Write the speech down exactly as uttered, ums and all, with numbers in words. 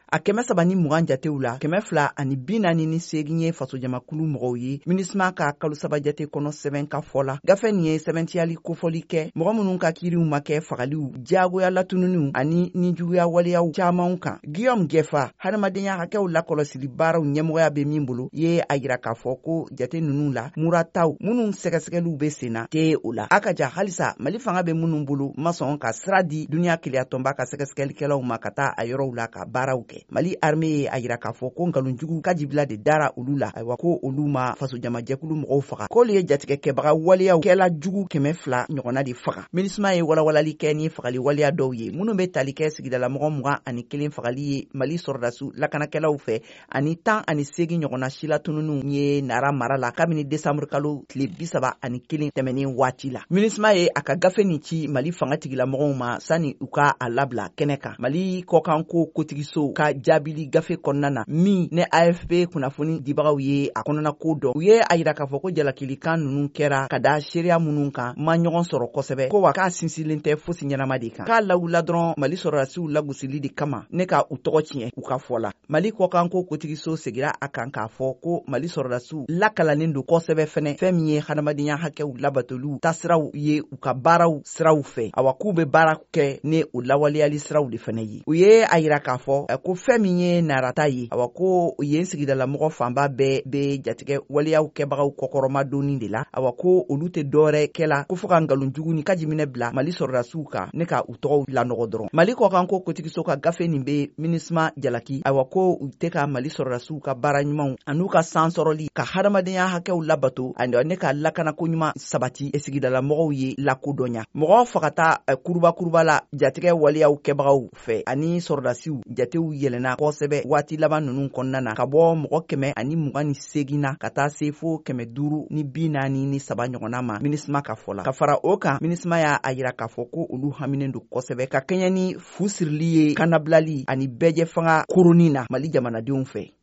a kɛmɛ saba ni mugan jatew la kɛmɛ fila ani bi naani ni seegin ye fasojamakulu mɔgɔw ye minisma ka kalo saba jate kɔnɔ sɛbɛn ka fɔ la gafe nin ye sɛbɛntiyali kofɔli kɛ mɔgɔ minnu ka kiiriw ma kɛ fagaliw diyagoya latununiw ani nijuguya waleyaw camanw kan Guillaume Gefa hadamadenya hakɛw lakɔlɔsili baaraw ɲɛmɔgɔya bɛ min bolo ye a yira k'a fɔ ko jate ninnu la murataw minnu sɛgɛsɛgɛliw bɛ senna tɛ o la a ka ja halisa Mali fanga bɛ minnu bolo ma sɔn ka sira di duniya keleyatɔnba ka sɛgɛsɛgɛlikɛlaw ma ka taa a yɔrɔw la ka baaraw kɛ Mali armée ye a yira k'a fɔ ko nkalonjugu ka jibila de dara olu la ayiwa ko olu ma fasojamajɛkulu mɔgɔw faga k'olu ye jatigɛkɛbaga waleyaw kɛla jugu kɛmɛ fila ɲɔgɔnna de faga minisma ye walawalali kɛ ni fagali waleya dɔw ye minnu bɛ tali kɛ sigidala mɔgɔ mugan ani kelen fagali ye Mali sɔrɔdasiw lakanakɛlaw fɛ ani tan ani seegin ɲɔgɔnna silatununiw ye nara mara la kabini desanburu kalo tile bi saba ani kelen tɛmɛnen waati la minisma ye a ka gafe nin ci Mali fanga tigilamɔgɔw ma sani u ka a labila kɛnɛ kan Mali kɔkanko kotigiso ka jaabili gafe kɔnɔna na min ne A F P kunnafoni dibagaw ye a kɔnɔna ko dɔn u ye a yira k'a fɔ ko jalakilikan ninnu kɛra ka da seereya minnu kan ma ɲɔgɔn sɔrɔ kosɛbɛ ko wa k'a sinsilen tɛ fosi ɲɛnama de kan k'a lawula dɔrɔn Mali sɔrɔdasiw lagosili de kama ne ka u tɔgɔ tiɲɛ u ka fɔ la Mali kɔkanko kotigiso segira a kan k'a fɔ ko Mali sɔrɔdasiw lakalanen don kosɛbɛ fɛnɛ fɛn min ye hadamadenya hakɛw labatoliw tasiraw ye u ka baaraw siraw fɛ awa k'u bɛ baara kɛ ne o lawaleyali siraw de fɛnɛ ye u ye a yira k'a fɔ ko fɛn min ye narata ye awa ko yen sigidala mɔgɔ fanba bɛɛ bɛ jatigɛ waleyaw kɛbagaw kɔkɔrɔma donni de la awa ko olu tɛ dɔwɛrɛ kɛla ko fɔ ka nkalonjugu ni kajiminɛ bila Mali sɔrɔdasiw kan ne ka u tɔgɔw lanɔgɔ dɔrɔn Mali kɔkanko kotigiso ka gafe nin bɛ minisma jalaki awa ko u tɛ ka Mali sɔrɔdasiw ka baara ɲumanw an'u ka san sɔrɔli ka hadamadenya hakɛw labato ani ne ka lakanako ɲuman sabati sigidala mɔgɔw ye lakodɔnya mɔgɔ fagata kuruba kuruba la jatigɛ waleyaw kɛbagaw fɛ ani sɔrɔdasiw jatew yɛlɛnna kosɛbɛ waati laban ninnu kɔnɔna na ka bɔ mɔgɔ kɛmɛ ani mugan ni seegin na ka taa se fo kɛmɛ duuru ni bi naani ni saba ɲɔgɔnna ma minisma ka fɔ la ka fara o kan minisma y'a a yira k'a fɔ ko olu haminen don kosɛbɛ ka kɛɲɛ ni fu sirili ye kannabilali ani bɛɛjɛ fanga koronin na Mali jamanadenw fɛ